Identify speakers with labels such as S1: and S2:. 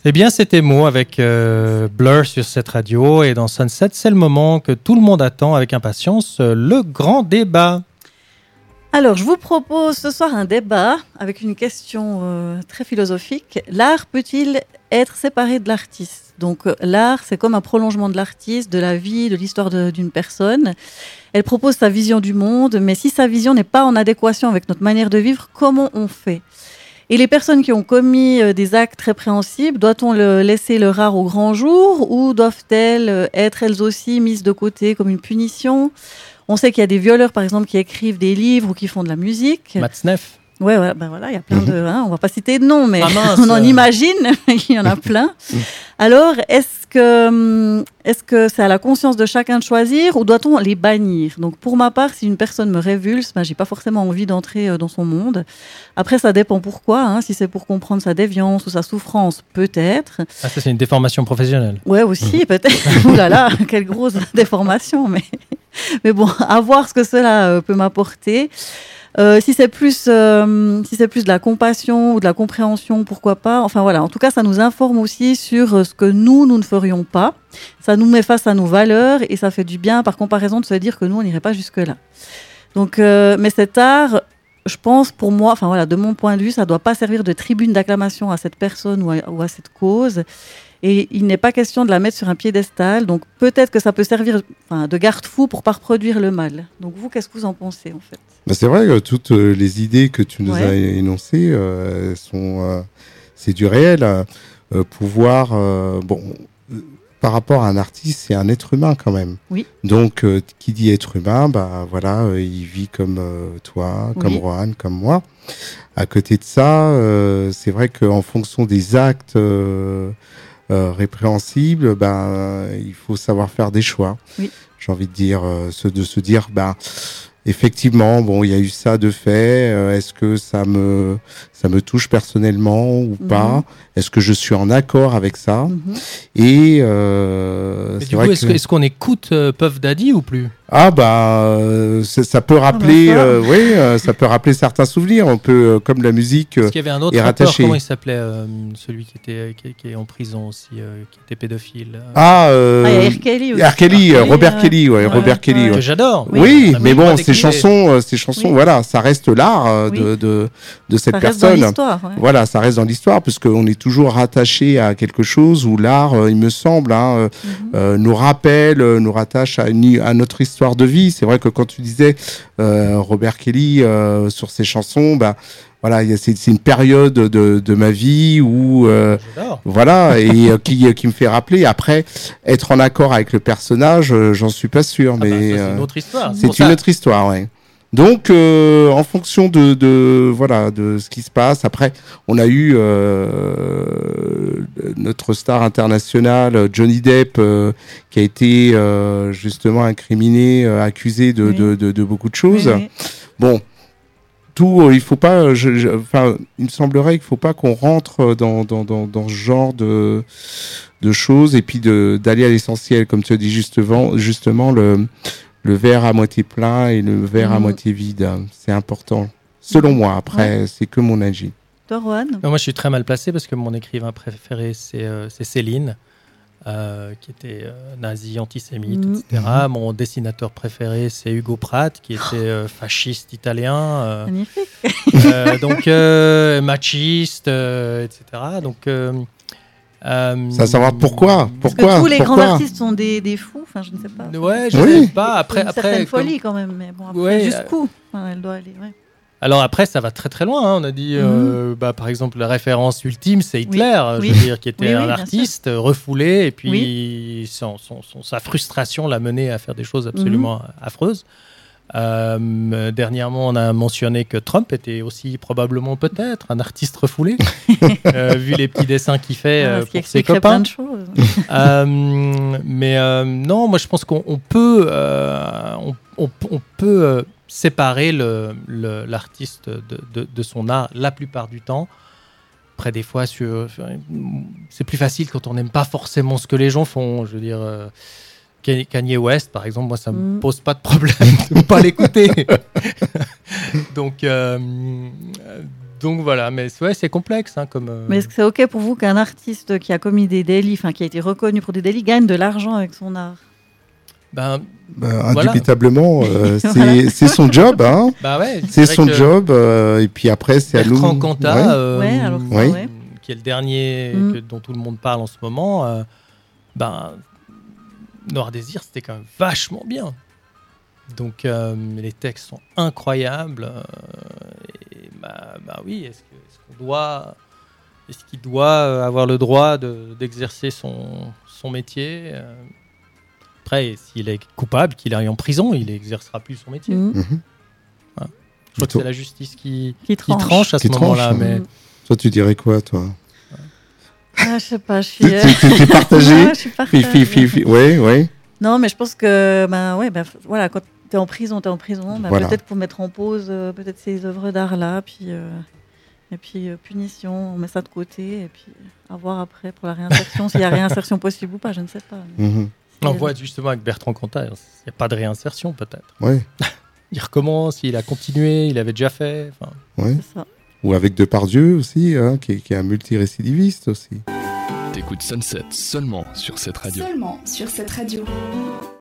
S1: Eh bien, c'était Mo avec Blur sur cette radio. Et dans Sunset, c'est le moment que tout le monde attend avec impatience, le grand débat.
S2: Alors, je vous propose ce soir un débat avec une question très philosophique. L'art peut-il être séparé de l'artiste ? Donc, l'art, c'est comme un prolongement de l'artiste, de la vie, de l'histoire d'une personne. Elle propose sa vision du monde, mais si sa vision n'est pas en adéquation avec notre manière de vivre, comment on fait ? Et les personnes qui ont commis des actes répréhensibles, doit-on laisser leur art au grand jour ou doivent-elles être elles aussi mises de côté comme une punition ? On sait qu'il y a des violeurs, par exemple, qui écrivent des livres ou qui font de la musique.
S1: Matzneff.
S2: Ouais, ben voilà, il y a plein de... on va pas citer de noms, mais
S1: mince,
S2: on en imagine, il y en a plein. Alors, est-ce que c'est à la conscience de chacun de choisir ou doit-on les bannir ? Donc, pour ma part, si une personne me révulse, j'ai pas forcément envie d'entrer dans son monde. Après, ça dépend pourquoi. Si c'est pour comprendre sa déviance ou sa souffrance, peut-être.
S1: Ah, ça, c'est une déformation professionnelle.
S2: Ouais, aussi, peut-être. Ouh là là, quelle grosse déformation. Mais bon, à voir ce que cela peut m'apporter. Si c'est plus de la compassion ou de la compréhension, pourquoi pas. Enfin voilà, en tout cas, ça nous informe aussi sur ce que nous ne ferions pas. Ça nous met face à nos valeurs et ça fait du bien par comparaison de se dire que nous, on n'irait pas jusque-là. Donc, mais cet art, je pense, pour moi, enfin voilà, de mon point de vue, ça ne doit pas servir de tribune d'acclamation à cette personne ou à cette cause. Et il n'est pas question de la mettre sur un piédestal. Donc peut-être que ça peut servir de garde-fou pour ne pas reproduire le mal. Donc vous, qu'est-ce que vous en pensez en fait ?
S3: C'est vrai que toutes les idées que tu nous as énoncées c'est du réel. Pouvoir, par rapport à un artiste, c'est un être humain quand même.
S2: Oui.
S3: Donc qui dit être humain, il vit comme toi, comme Rohan, comme moi. À côté de ça, c'est vrai qu'en fonction des actes répréhensibles, il faut savoir faire des choix.
S2: Oui.
S3: J'ai envie de dire, de se dire, effectivement, il y a eu ça de fait. Est-ce que ça me touche personnellement ou pas ? Est-ce que je suis en accord avec ça ? Et
S1: c'est du coup, est-ce qu'on écoute Puff Daddy ou plus ?
S3: Ça peut rappeler, ça peut rappeler certains souvenirs. On peut, comme la musique,
S1: parce qu'il y avait un autre rappeur, comment il s'appelait, celui qui est en prison aussi, qui était pédophile.
S2: Il y a R. Kelly aussi.
S3: R. Kelly, Robert Kelly, Robert Kelly.
S1: Que j'adore.
S3: Oui, mais bon, ces chansons, voilà, ça reste l'art de cette
S2: ça
S3: personne.
S2: Reste dans l'histoire,
S3: Voilà, ça reste dans l'histoire, parce qu'on est toujours rattaché à quelque chose où l'art, il me semble, nous rappelle, nous rattache à notre histoire de vie. C'est vrai que quand tu disais Robert Kelly sur ses chansons, voilà, c'est une période de ma vie où voilà, et qui me fait rappeler. Après, être en accord avec le personnage, j'en suis pas sûr, mais
S1: c'est une autre histoire.
S3: C'est une autre histoire, ouais. Donc, en fonction de ce qui se passe. Après, on a eu notre star international Johnny Depp qui a été justement incriminé, accusé de beaucoup de choses.
S2: Oui.
S3: Bon, il faut pas. Il me semblerait qu'il faut pas qu'on rentre dans ce genre de choses et puis d'aller à l'essentiel, comme tu as dit justement le verre à moitié plein et le verre à moitié vide. C'est important. Selon moi, après, c'est que mon avis.
S2: Toi, Rohan ?
S1: Moi, je suis très mal placé parce que mon écrivain préféré, c'est Céline, qui était nazi, antisémite, etc. Mon dessinateur préféré, c'est Hugo Pratt, qui était fasciste italien.
S2: Magnifique.
S1: Donc, machiste, etc. Donc...
S3: ça va savoir pourquoi.
S2: Parce que tous les grands artistes sont des fous. Enfin, je ne sais pas.
S1: Ouais, je ne sais pas. Après,
S2: une certaine folie quand même. Mais bon, après, jusqu'où elle doit aller. Ouais.
S1: Alors après, ça va très très loin. On a dit, par exemple, la référence ultime, c'est Hitler, je veux dire, qui était un artiste refoulé, et puis sa frustration l'a mené à faire des choses absolument affreuses. Dernièrement, on a mentionné que Trump était aussi probablement peut-être un artiste refoulé, vu les petits dessins qu'il fait pour ses copains.
S2: Plein de choses.
S1: Non, moi je pense qu'on peut, on peut séparer l'artiste de son art la plupart du temps. Après, des fois, c'est plus facile quand on n'aime pas forcément ce que les gens font. Je veux dire, Kanye West, par exemple, moi, ça ne me pose pas de problème de ne pas l'écouter. Donc, Donc voilà, mais ouais, c'est complexe. Hein, comme,
S2: Mais est-ce que c'est OK pour vous qu'un artiste qui a commis des délits, enfin qui a été reconnu pour des délits, gagne de l'argent avec son art?
S1: Ben,
S3: Indubitablement,
S2: Voilà.
S3: c'est son job. Hein.
S1: bah ouais,
S3: C'est
S1: vrai
S3: son
S1: que
S3: job. Et puis après, c'est à nous.
S1: Bertrand Cantat,
S2: Ouais, alors ça,
S3: Oui.
S2: ouais.
S1: qui est le dernier dont tout le monde parle en ce moment, Noir Désir, c'était quand même vachement bien. Donc les textes sont incroyables. Et oui, est-ce qu'il doit avoir le droit d'exercer son métier Après, s'il est coupable, qu'il aille en prison, il n'exercera plus son métier.
S2: Mhm.
S1: Je crois que c'est la justice qui
S2: tranche
S1: à ce moment-là. Mais...
S3: Toi, tu dirais quoi, toi?
S2: Je sais pas, je suis...
S3: T'es partagé.
S2: Ouais, je suis partagée.
S3: Oui.
S2: Non, mais je pense que voilà, quand t'es en prison,
S3: Voilà.
S2: peut-être pour mettre en pause peut-être ces œuvres d'art-là, et puis punition, on met ça de côté, et puis à voir après pour la réinsertion, s'il y a réinsertion possible ou pas, je ne sais pas.
S1: On voit justement avec Bertrand Cantat, il n'y a pas de réinsertion peut-être.
S3: Ouais.
S1: Il recommence, il a continué, il avait déjà fait.
S3: Ouais.
S2: C'est ça.
S3: Ou avec Depardieu aussi, hein, qui est un multirécidiviste aussi.
S4: T'écoutes Sunset seulement sur cette radio.
S5: Seulement sur cette radio.